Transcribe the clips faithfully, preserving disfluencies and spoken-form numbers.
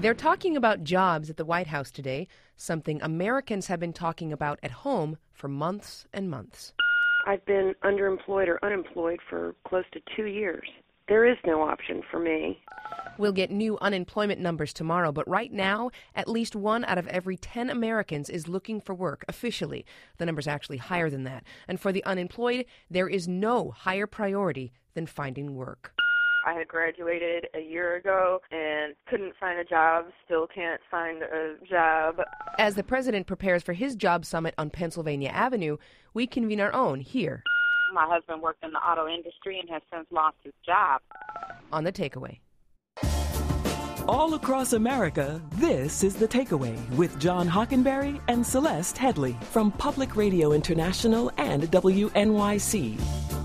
They're talking about jobs at the White House today, something Americans have been talking about at home for months and months. I've been underemployed or unemployed for close to two years. There is no option for me. We'll get new unemployment numbers tomorrow, but right now, at least one out of every ten Americans is looking for work officially. The number's actually higher than that. And for the unemployed, there is no higher priority than finding work. I had graduated a year ago and couldn't find a job, still can't find a job. As the president prepares for his job summit on Pennsylvania Avenue, we convene our own here. My husband worked in the auto industry and has since lost his job. On The Takeaway. All across America, this is The Takeaway with John Hockenberry and Celeste Headley from Public Radio International and W N Y C.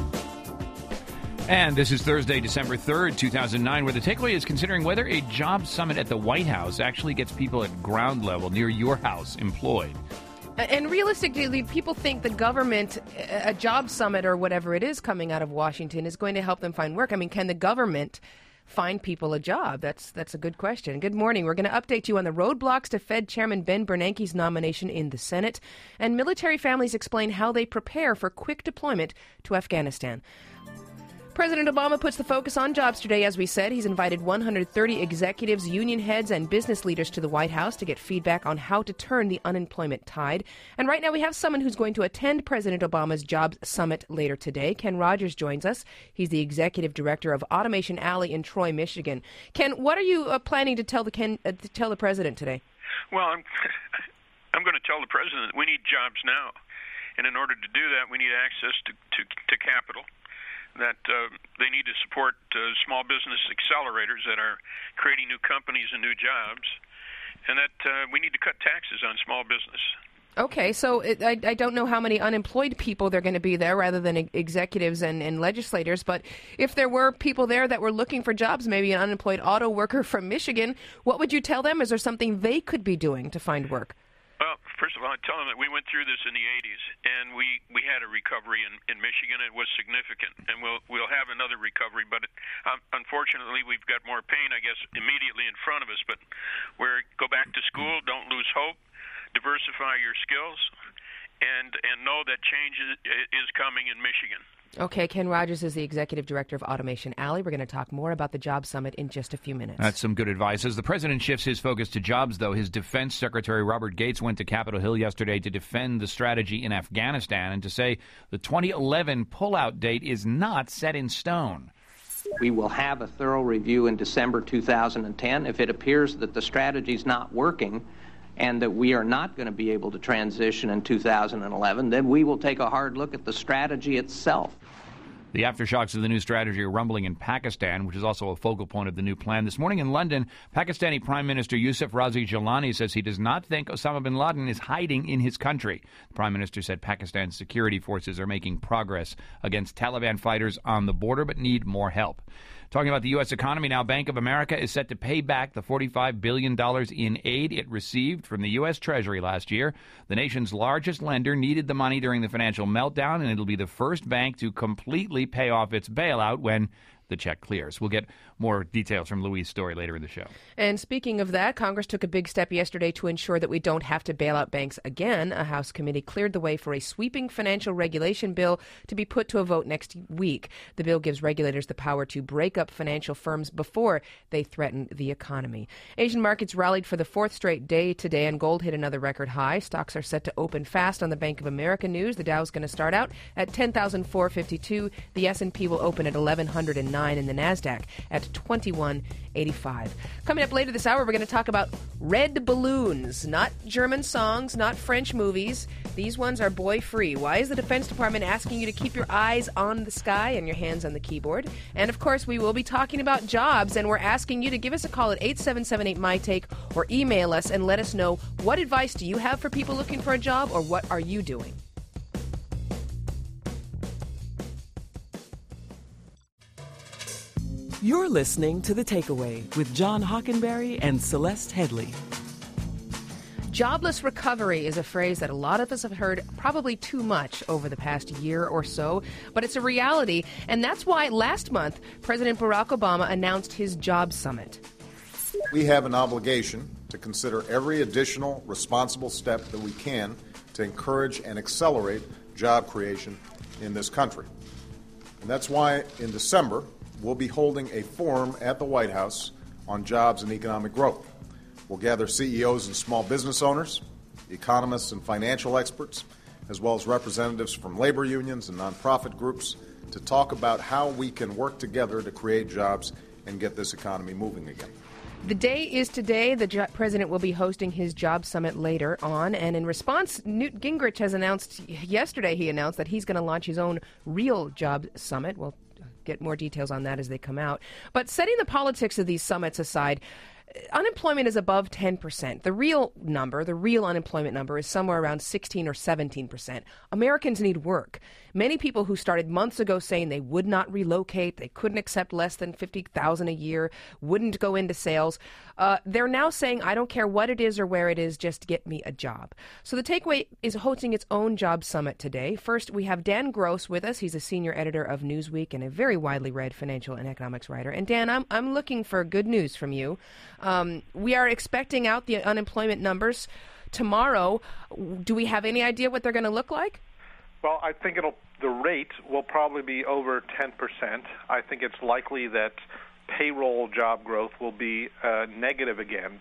And this is Thursday, December third, two thousand nine, where The Takeaway is considering whether a job summit at the White House actually gets people at ground level near your house employed. And realistically, people think the government, a job summit or whatever it is coming out of Washington, is going to help them find work. I mean, can the government find people a job? That's that's a good question. Good morning. We're going to update you on the roadblocks to Fed Chairman Ben Bernanke's nomination in the Senate. And military families explain how they prepare for quick deployment to Afghanistan. President Obama puts the focus on jobs today, as we said. He's invited one hundred thirty executives, union heads, and business leaders to the White House to get feedback on how to turn the unemployment tide. And right now we have someone who's going to attend President Obama's Jobs Summit later today. Ken Rogers joins us. He's the executive director of Automation Alley in Troy, Michigan. Ken, what are you uh, planning to tell the Ken, uh, to tell the president today? Well, I'm, I'm going to tell the president we need jobs now. And in order to do that, we need access to, to, to capital. That uh, they need to support uh, small business accelerators that are creating new companies and new jobs, and that uh, we need to cut taxes on small business. Okay, so it, I, I don't know how many unemployed people there are going to be there rather than e- executives and, and legislators, but if there were people there that were looking for jobs, maybe an unemployed auto worker from Michigan, what would you tell them? Is there something they could be doing to find work? Well, first of all, I tell them that we went through this in the eighties, and we, we had a recovery in, in Michigan. It was significant, and we'll we'll have another recovery. But it, um, unfortunately, we've got more pain, I guess, immediately in front of us. But we're go back to school, don't lose hope, diversify your skills, and and know that change is, is coming in Michigan. Okay, Ken Rogers is the executive director of Automation Alley. We're going to talk more about the Job Summit in just a few minutes. That's some good advice. As the president shifts his focus to jobs, though, his defense secretary Robert Gates went to Capitol Hill yesterday to defend the strategy in Afghanistan and to say the twenty eleven pullout date is not set in stone. We will have a thorough review in December two thousand ten. If it appears that the strategy is not working and that we are not going to be able to transition in two thousand eleven, then we will take a hard look at the strategy itself. The aftershocks of the new strategy are rumbling in Pakistan, which is also a focal point of the new plan. This morning in London, Pakistani Prime Minister Yusuf Raza Jalani says he does not think Osama bin Laden is hiding in his country. The Prime Minister said Pakistan's security forces are making progress against Taliban fighters on the border, but need more help. Talking about the U S economy now, Bank of America is set to pay back the forty-five billion dollars in aid it received from the U S Treasury last year. The nation's largest lender needed the money during the financial meltdown, and it'll be the first bank to completely pay off its bailout when the check clears. We'll get more details from Louise Story later in the show. And speaking of that, Congress took a big step yesterday to ensure that we don't have to bail out banks again. A House committee cleared the way for a sweeping financial regulation bill to be put to a vote next week. The bill gives regulators the power to break up financial firms before they threaten the economy. Asian markets rallied for the fourth straight day today, and gold hit another record high. Stocks are set to open fast on the Bank of America news. The Dow is going to start out at ten thousand four hundred fifty-two. The S and P will open at eleven oh nine, and the NASDAQ at twenty-one eighty-five. Coming up later this hour, we're going to talk about red balloons. Not German songs, not French movies. These ones are boy-free. Why is the Defense Department asking you to keep your eyes on the sky and your hands on the keyboard? And, of course, we will be talking about jobs, and we're asking you to give us a call at eight seven seven eight, M Y Take or email us and let us know what advice do you have for people looking for a job, or what are you doing? You're listening to The Takeaway with John Hockenberry and Celeste Headley. Jobless recovery is a phrase that a lot of us have heard probably too much over the past year or so, but it's a reality, and that's why last month President Barack Obama announced his Job Summit. We have an obligation to consider every additional responsible step that we can to encourage and accelerate job creation in this country. And that's why in December, we'll be holding a forum at the White House on jobs and economic growth. We'll gather C E Os and small business owners, economists and financial experts, as well as representatives from labor unions and nonprofit groups to talk about how we can work together to create jobs and get this economy moving again. The day is today. The jo- president will be hosting his job summit later on. And in response, Newt Gingrich has announced, yesterday he announced that he's going to launch his own real job summit. We'll get more details on that as they come out. But setting the politics of these summits aside, unemployment is above ten percent. The real number, the real unemployment number, is somewhere around sixteen or seventeen percent. Americans need work. Many people who started months ago saying they would not relocate, they couldn't accept less than fifty thousand dollars a year, wouldn't go into sales, uh, they're now saying, I don't care what it is or where it is, just get me a job. So the Takeaway is hosting its own job summit today. First, we have Dan Gross with us. He's a senior editor of Newsweek and a very widely read financial and economics writer. And Dan, I'm, I'm looking for good news from you. Um, we are expecting out the unemployment numbers tomorrow. Do we have any idea what they're going to look like? Well, I think it'll the rate will probably be over ten percent. I think it's likely that payroll job growth will be uh, negative again.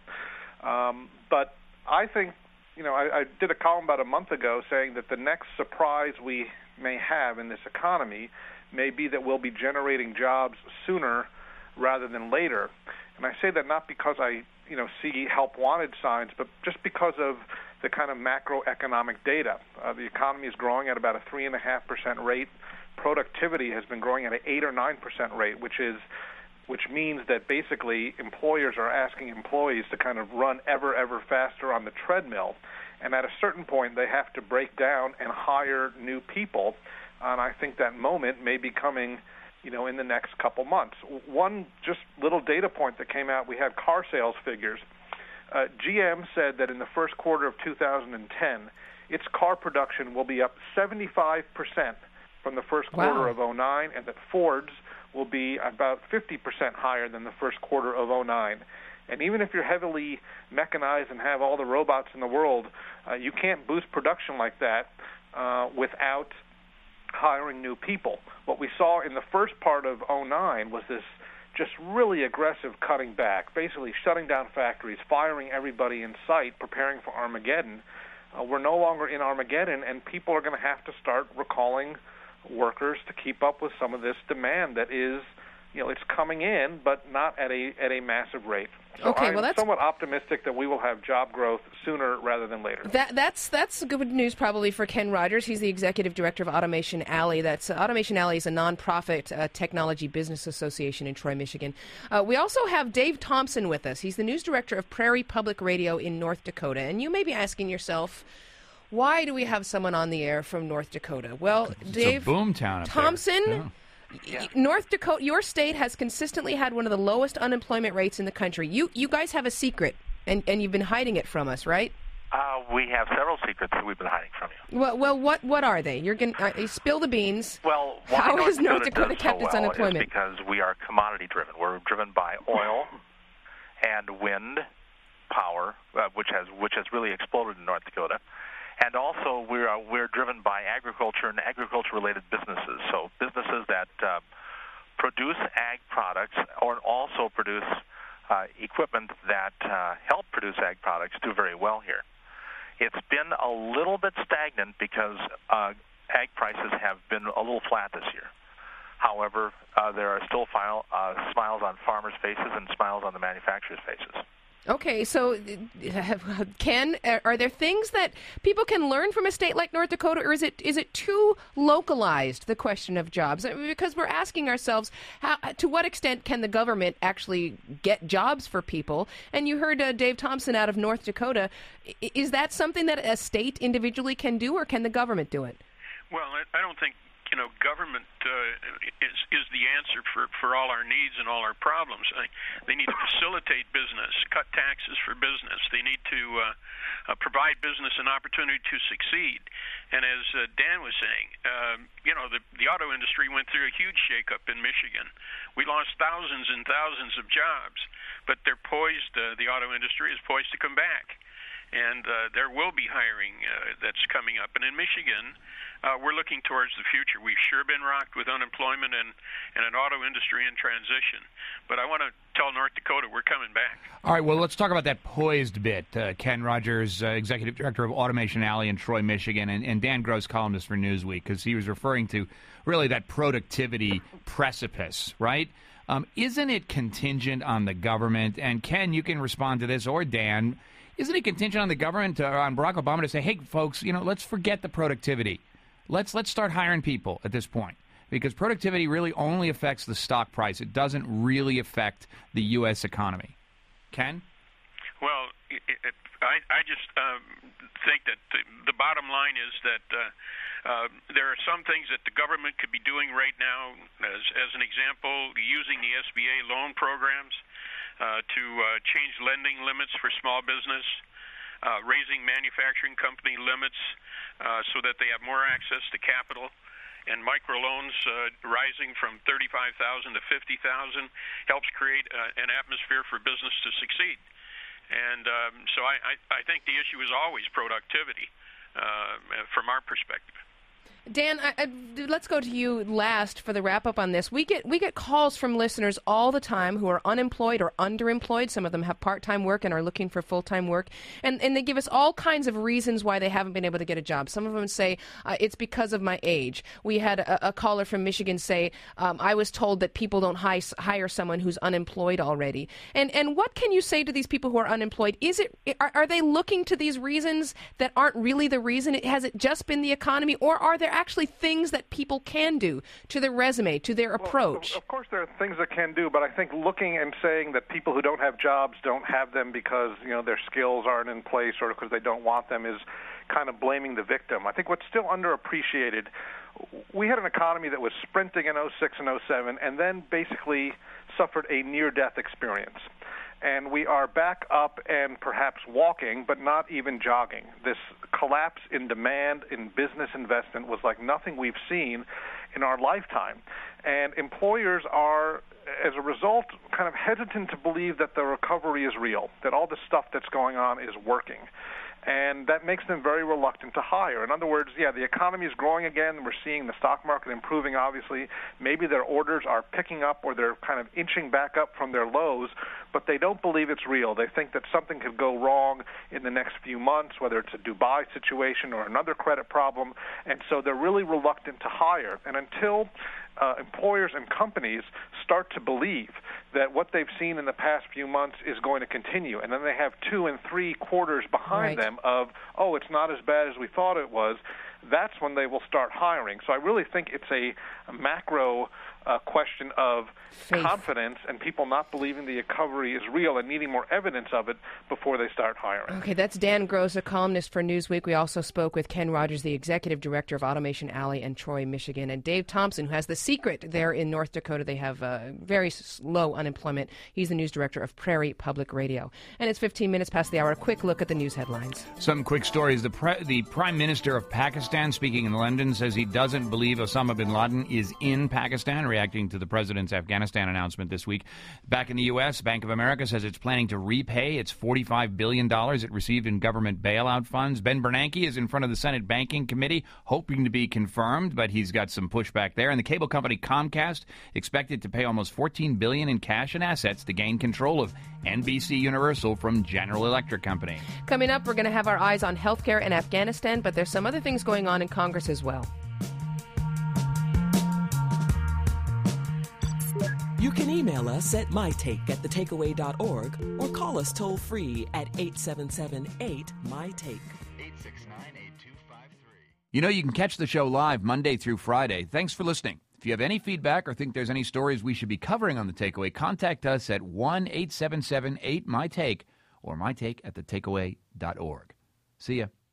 Um, but I think, you know, I, I did a column about a month ago saying that the next surprise we may have in this economy may be that we'll be generating jobs sooner rather than later. And I say that not because I, you know, see help wanted signs, but just because of the kind of macroeconomic data. Uh, the economy is growing at about a three and a half percent rate. Productivity has been growing at an eight or nine percent rate, which is, which means that basically employers are asking employees to kind of run ever, ever faster on the treadmill. And at a certain point, they have to break down and hire new people. And I think that moment may be coming, you know, in the next couple months. One just little data point that came out, we had car sales figures. Uh, G M said that in the first quarter of two thousand ten, its car production will be up seventy-five percent from the first quarter Wow. of oh nine, and that Ford's will be about fifty percent higher than the first quarter of oh nine. And even if you're heavily mechanized and have all the robots in the world, uh, you can't boost production like that uh, without hiring new people. What we saw in the first part of oh nine was this just really aggressive cutting back, basically shutting down factories, firing everybody in sight, preparing for Armageddon. Uh, we're no longer in Armageddon, and people are going to have to start recalling workers to keep up with some of this demand that is, you know, it's coming in, but not at a at a massive rate. So Okay, I'm well, that's- somewhat optimistic that we will have job growth sooner rather than later. That, that's that's good news probably for Ken Rogers. He's the executive director of Automation Alley. That's uh, Automation Alley is a nonprofit uh, technology business association in Troy, Michigan. Uh, we also have Dave Thompson with us. He's the news director of Prairie Public Radio in North Dakota. And you may be asking yourself, why do we have someone on the air from North Dakota? Well, It's Dave a boom town up Thompson. there. Yeah. Y- North Dakota, your state has consistently had one of the lowest unemployment rates in the country. You you guys have a secret, and, and you've been hiding it from us, right? Uh, we have several secrets that we've been hiding from you. Well, well, what what are they? You're going to uh, spill the beans. Well, why how North has North Dakota Dakota does kept so its well unemployment? Is because we are commodity driven. We're driven by oil and wind power, uh, which has which has really exploded in North Dakota. And also, we're uh, we're driven by agriculture and agriculture-related businesses. So businesses that uh, produce ag products or also produce uh, equipment that uh, help produce ag products do very well here. It's been a little bit stagnant because uh, ag prices have been a little flat this year. However, uh, there are still file, uh, smiles on farmers' faces and smiles on the manufacturers' faces. Okay, so uh, Ken, are there things that people can learn from a state like North Dakota, or is it is it too localized, the question of jobs? Because we're asking ourselves, how, to what extent can the government actually get jobs for people? And you heard uh, Dave Thompson out of North Dakota. Is that something that a state individually can do, or can the government do it? Well, I don't think, you know, government uh, is is the answer for, for all our needs and all our problems. I, they need to facilitate business, cut taxes for business. They need to uh, uh, provide business an opportunity to succeed. And as uh, Dan was saying, um, you know, the, the auto industry went through a huge shakeup in Michigan. We lost thousands and thousands of jobs. but they're poised. Uh, the auto industry is poised to come back. And uh, there will be hiring uh, that's coming up. And in Michigan, uh, we're looking towards the future. We've sure been rocked with unemployment and, and an auto industry in transition. But I want to tell North Dakota we're coming back. All right, well, let's talk about that poised bit. Uh, Ken Rogers, uh, Executive Director of Automation Alley in Troy, Michigan, and, and Dan Gross, columnist for Newsweek, because he was referring to really that productivity precipice, right? Um, isn't it contingent on the government? And Ken, you can respond to this, or Dan. Isn't it contingent on the government, uh, on Barack Obama, to say, hey, folks, you know, let's forget the productivity. Let's let's start hiring people at this point, because productivity really only affects the stock price. It doesn't really affect the U S economy. Ken? Well, it, it, I, I just um, think that the, the bottom line is that uh, uh, there are some things that the government could be doing right now, as, as an example, using the S B A loan programs. Uh, to uh, change lending limits for small business, uh, raising manufacturing company limits uh, so that they have more access to capital, and microloans uh, rising from thirty-five thousand dollars to fifty thousand dollars helps create uh, an atmosphere for business to succeed. And um, so I, I, I think the issue is always productivity uh, from our perspective. Dan, I, I, let's go to you last for the wrap-up on this. We get we get calls from listeners all the time who are unemployed or underemployed. Some of them have part-time work and are looking for full-time work. And, and they give us all kinds of reasons why they haven't been able to get a job. Some of them say, uh, it's because of my age. We had a, a caller from Michigan say, um, I was told that people don't hi- hire someone who's unemployed already. And and what can you say to these people who are unemployed? Is it are, are they looking to these reasons that aren't really the reason? Has it just been the economy, or are there actually things that people can do to their resume, to their approach? Well, of course there are things that can do, but I think looking and saying that people who don't have jobs don't have them because, you know, their skills aren't in place or because they don't want them is kind of blaming the victim. I think what's still underappreciated, we had an economy that was sprinting in oh six and oh seven and then basically suffered a near-death experience. And we are back up and perhaps walking, but not even jogging. This collapse in demand in business investment was like nothing we've seen in our lifetime. And employers are, as a result, kind of hesitant to believe that the recovery is real, that all the stuff that's going on is working. And that makes them very reluctant to hire. In other words, yeah, the economy is growing again. We're seeing the stock market improving, obviously. Maybe their orders are picking up or they're kind of inching back up from their lows, but they don't believe it's real. They think that something could go wrong in the next few months, whether it's a Dubai situation or another credit problem, and so they're really reluctant to hire. And until uh, employers and companies start to believe that what they've seen in the past few months is going to continue, and then they have two and three quarters behind right. them of, oh, it's not as bad as we thought it was, that's when they will start hiring. So I really think it's a, a macro uh, question of Faith. confidence and people not believing the recovery is real and needing more evidence of it before they start hiring. Okay, that's Dan Gross, a columnist for Newsweek. We also spoke with Ken Rogers, the executive director of Automation Alley in Troy, Michigan, and Dave Thompson, who has the secret there in North Dakota. They have uh, very low unemployment. He's the news director of Prairie Public Radio. And it's fifteen minutes past the hour. A quick look at the news headlines. Some quick stories. The, pre- the Prime Minister of Pakistan, speaking in London, says he doesn't believe Osama bin Laden is in Pakistan, reacting to the president's Afghanistan announcement this week. Back in the U S, Bank of America says it's planning to repay its forty-five billion dollars it received in government bailout funds. Ben Bernanke is in front of the Senate Banking Committee, hoping to be confirmed, but he's got some pushback there. And the cable company Comcast expected to pay almost fourteen billion dollars in cash and assets to gain control of N B C Universal from General Electric Company. Coming up, we're going to have our eyes on healthcare in Afghanistan, but there's some other things going on in Congress as well. You can email us at mytake at the takeaway dot org or call us toll free at eight seven seven eight my take. eight six nine, eight two five three. You know, you can catch the show live Monday through Friday. Thanks for listening. If you have any feedback or think there's any stories we should be covering on The Takeaway, contact us at one eight seven seven eight my take or mytake at the takeaway dot org. See ya.